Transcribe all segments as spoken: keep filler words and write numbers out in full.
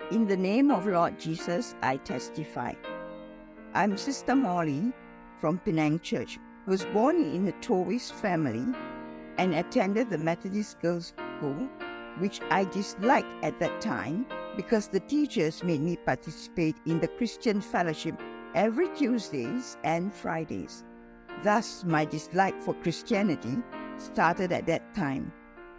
In the name of Lord Jesus, I testify. I'm Sister Molly from Penang Church, who was born in a Taoist family and attended the Methodist Girls' School, which I disliked at that time because the teachers made me participate in the Christian fellowship every Tuesdays and Fridays. Thus, my dislike for Christianity started at that time.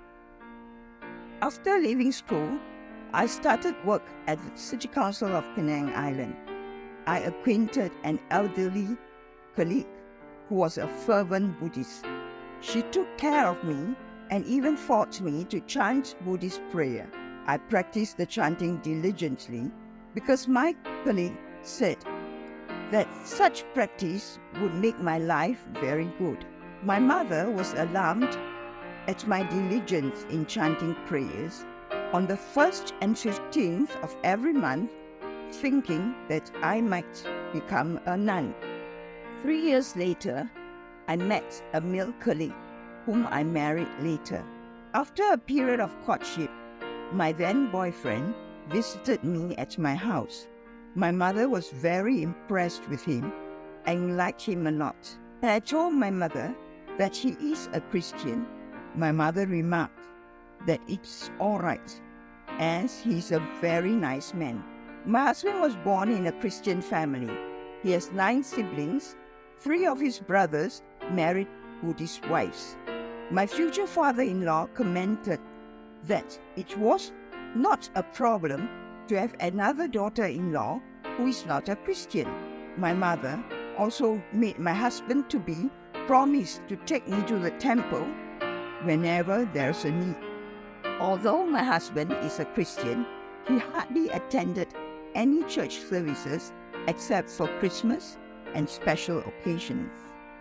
After leaving school, I started work at the City Council of Penang Island. I acquainted an elderly colleague who was a fervent Buddhist. She took care of me and even forced me to chant Buddhist prayer. I practiced the chanting diligently because my colleague said that such practice would make my life very good. My mother was alarmed at my diligence in chanting prayers on the first and fifteenth of every month, thinking that I might become a nun. Three years later, I met a male colleague whom I married later. After a period of courtship, my then boyfriend visited me at my house. My mother was very impressed with him and liked him a lot. And I told my mother that he is a Christian. My mother remarked that it's all right, as he's a very nice man. My husband was born in a Christian family. He has nine siblings. Three of his brothers married Buddhist wives. My future father-in-law commented that it was not a problem to have another daughter-in-law who is not a Christian. My mother also made my husband to be promised to take me to the temple whenever there's a need. Although my husband is a Christian, he hardly attended any church services except for Christmas and special occasions.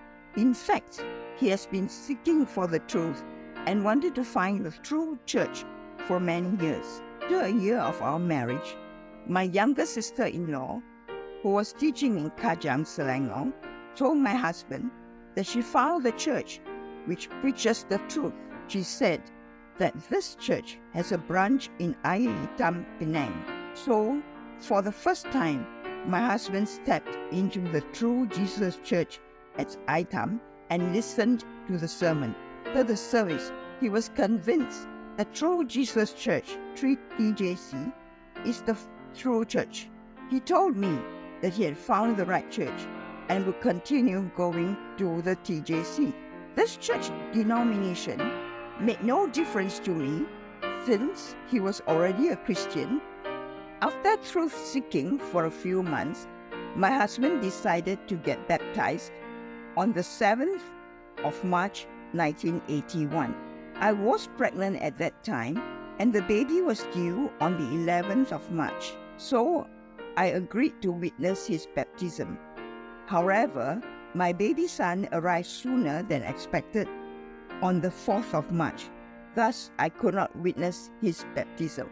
In fact, he has been seeking for the truth and wanted to find the true church for many years. After a year of our marriage, my younger sister-in-law, who was teaching in Kajang, Selangor, told my husband that she found the church which preaches the truth. She said that this church has a branch in Air Hitam, Penang. So, for the first time, my husband stepped into the True Jesus Church at Air Hitam and listened to the sermon. After the service, he was convinced that True Jesus Church, T J C, is the true church. He told me that he had found the right church and would continue going to the T J C. This church denomination made no difference to me since he was already a Christian. After truth-seeking for a few months, my husband decided to get baptized on the seventh of March nineteen eighty-one. I was pregnant at that time and the baby was due on the eleventh of March, so I agreed to witness his baptism. However, my baby son arrived sooner than expected on the fourth of March. Thus, I could not witness his baptism.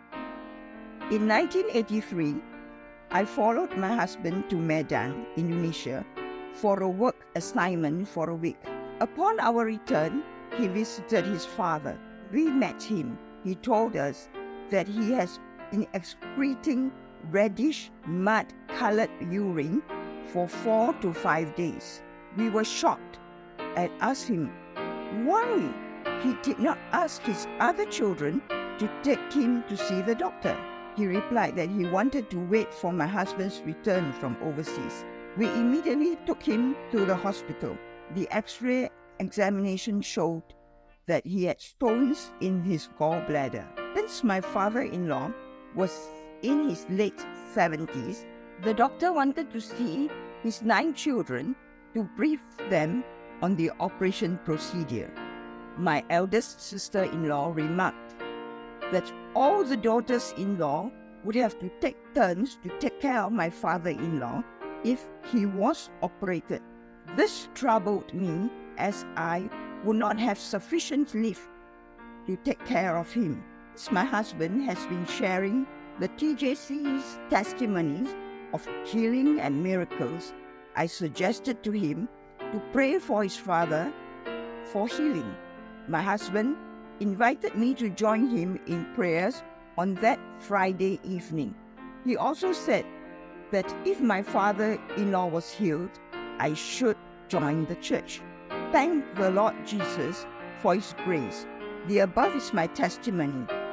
In nineteen eighty-three, I followed my husband to Medan, Indonesia, for a work assignment for a week. Upon our return, he visited his father. We met him. He told us that he has been excreting reddish, mud-colored urine for four to five days. We were shocked and asked him why he did not ask his other children to take him to see the doctor. He replied that he wanted to wait for my husband's return from overseas. We immediately took him to the hospital. The X-ray examination showed that he had stones in his gallbladder. Since my father-in-law was in his late seventies, the doctor wanted to see his nine children to brief them on the operation procedure. My eldest sister-in-law remarked that all the daughters-in-law would have to take turns to take care of my father-in-law if he was operated. This troubled me as I would not have sufficient leave to take care of him. As my husband has been sharing the T J C's testimonies of healing and miracles, I suggested to him to pray for his father for healing. My husband invited me to join him in prayers on that Friday evening. He also said that if my father-in-law was healed, I should join the church. Thank the Lord Jesus for His grace. The above is my testimony.